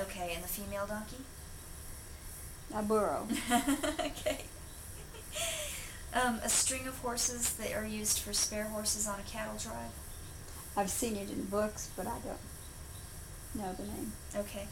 Okay, and the female donkey? A burro. Okay. A string of horses that are used for spare horses on a cattle drive? I've seen it in books, but I don't know the name. Okay.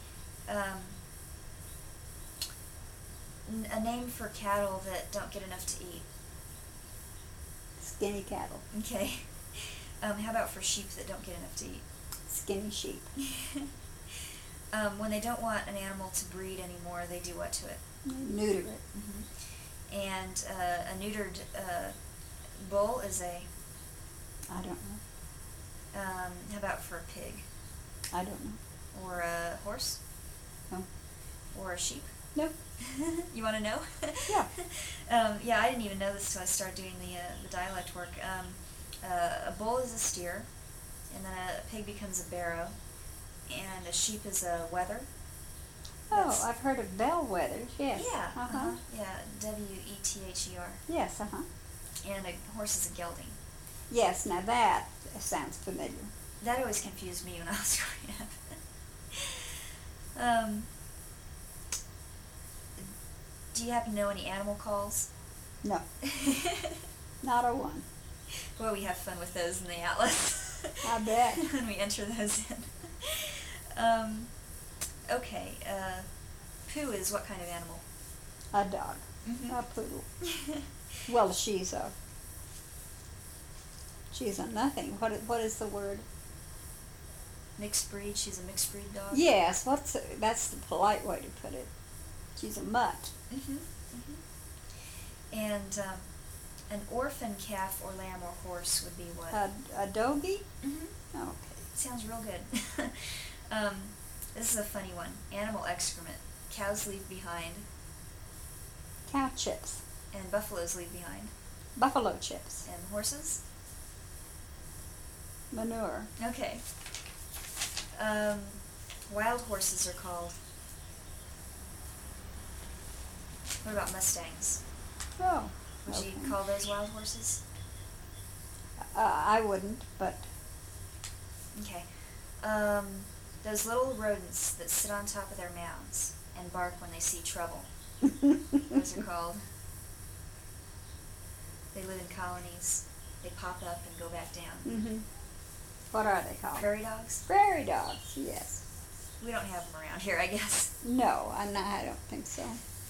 A name for cattle that don't get enough to eat? Skinny cattle. Okay. How about for sheep that don't get enough to eat? Skinny sheep. When they don't want an animal to breed anymore, they do what to it? Neuter it. Mm-hmm. And a neutered bull is a... I don't know. How about for a pig? I don't know. Or a horse? No. Or a sheep? Nope. You want to know? Yeah. Yeah, I didn't even know this until I started doing the dialect work. A bull is a steer, and then a pig becomes a barrow, and a sheep is a wether. Oh, I've heard of bellwethers, yes. Yeah. Uh-huh. Yeah, W-E-T-H-E-R. Yes, uh-huh. And a horse is a gelding. Yes, now that sounds familiar. That always confused me when I was growing up. Do you happen to know any animal calls? No, not a one. Boy, we have fun with those in the Atlas. I bet. When we enter those in. Okay, poo is what kind of animal? A dog. Mm-hmm. A poodle. Well, she's a nothing. What is the word? Mixed breed. She's a mixed breed dog. Yes, that's the polite way to put it. She's a mutt. Mm-hmm. Mm-hmm. And an orphan calf or lamb or horse would be what? A doggy? Mm-hmm. Okay. Sounds real good. This is a funny one. Animal excrement. Cows leave behind, Cow chips. and buffaloes leave behind. Buffalo chips. And horses? Manure. Okay. Wild horses are called... What about mustangs? Oh. Would okay. you call those wild horses? I wouldn't, but Okay. Those little rodents that sit on top of their mounds and bark when they see trouble. Those are called... They live in colonies. They pop up and go back down. Mm-hmm. What are they called? Prairie dogs? Prairie dogs, yes. We don't have them around here, I guess. No, I don't think so.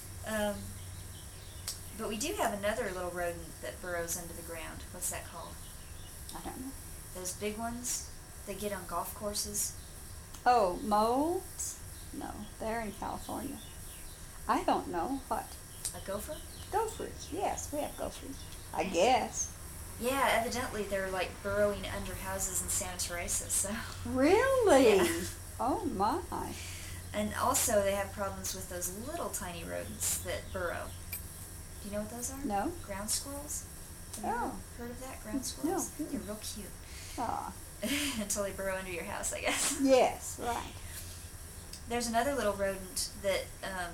But we do have another little rodent that burrows under the ground. What's that called? I don't know. Those big ones they get on golf courses? Oh, moles? No, they're in California. I don't know. What? A gopher? Gophers, yes, we have gophers. I guess. Yeah, evidently they're like burrowing under houses in Santa Teresa, so... Really? Yeah. Oh, my. And also they have problems with those little tiny rodents that burrow. Do you know what those are? No. Ground squirrels? Have you Oh. heard of that? Ground squirrels? No. They're real cute. Ah, Until they burrow under your house, I guess. yes, right. There's another little rodent that,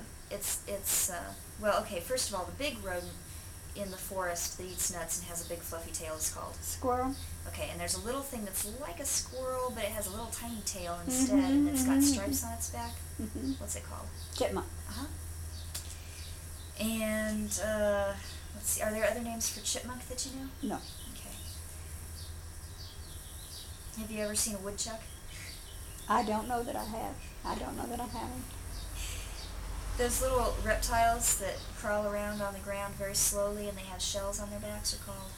well, okay, first of all, the big rodent in the forest that eats nuts and has a big fluffy tail is called? Squirrel? Okay, and there's a little thing that's like a squirrel, but it has a little tiny tail instead, and it's got stripes on its back. Mm-hmm. What's it called? Chipmunk. Uh-huh. And, let's see, are there other names for chipmunk that you know? No. Okay. Have you ever seen a woodchuck? I don't know that I have. I don't know that I haven't. Those little reptiles that crawl around on the ground very slowly and they have shells on their backs are called?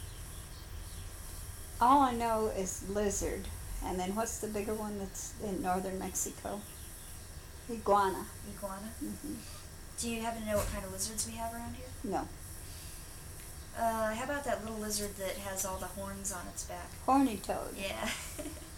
All I know is lizard. And then what's the bigger one that's in northern Mexico? Iguana. Iguana? Mm-hmm. Do you happen to know what kind of lizards we have around here? No. How about that little lizard that has all the horns on its back? Horny toad. Yeah.